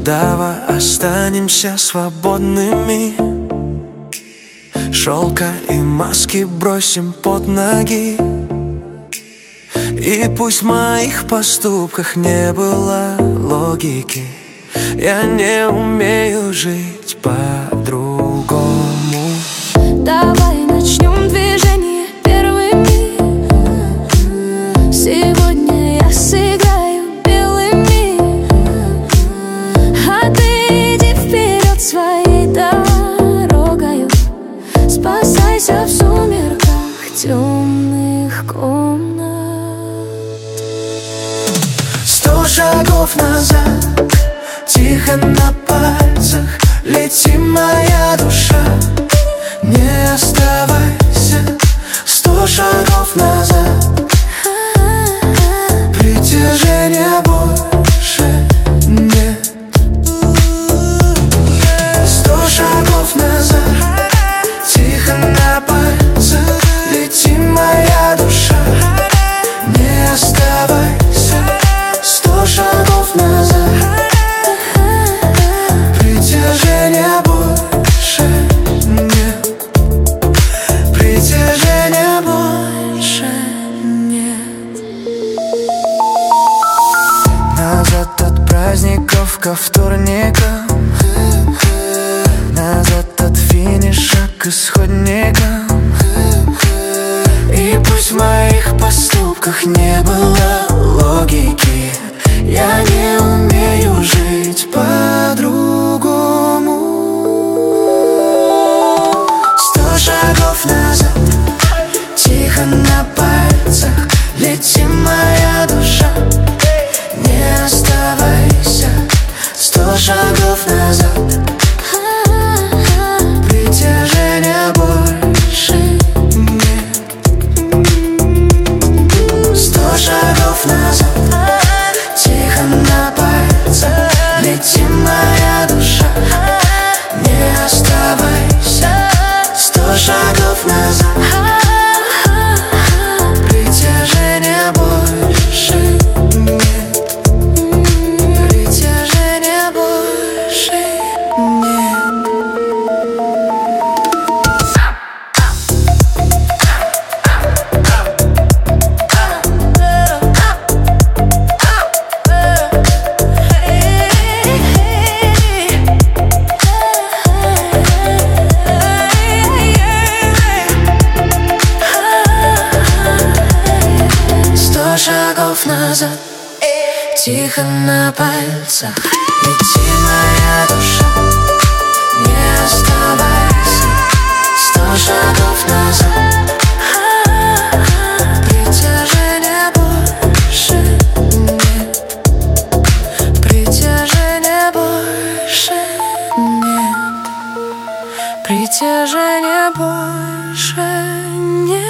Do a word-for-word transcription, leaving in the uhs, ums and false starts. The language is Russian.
Давай останемся свободными. Шелка и маски бросим под ноги. И пусть в моих поступках не было логики, я не умею жить по-другому. Давай начнем движение первыми. Сегодня я сыграю белыми, а ты иди вперед своей дорогою. Спасайся в сумерках темных комнат. Сто шагов назад, тихо на пальцах, лети, моя душа, не оставайся. Сто шагов назад, притяжения больше нет. Сто шагов назад, тихо на пальцах, лети, моя душа, не оставайся. Сто шагов назад, притяжения больше нет. Притяжения больше нет. Назад от праздников ко вторникам, назад от финиша к исходникам. И пусть в моих поступках не было логики, я не умею жить по-другому. Сто шагов назад, тихо на пальцах, лети, моя душа, не оставайся. Сто шагов назад, притяжения больше нет. Сто шагов назад, тихо на пальцах, лети, моя душа, не оставайся. Сто шагов назад, притяжения больше нет. Притяжения больше нет. Сто шагов назад, тихо на пальцах, лети, моя душа, не оставайся. Сто шагов назад, притяжения больше нет. Притяжения больше нет. Притяжения больше нет.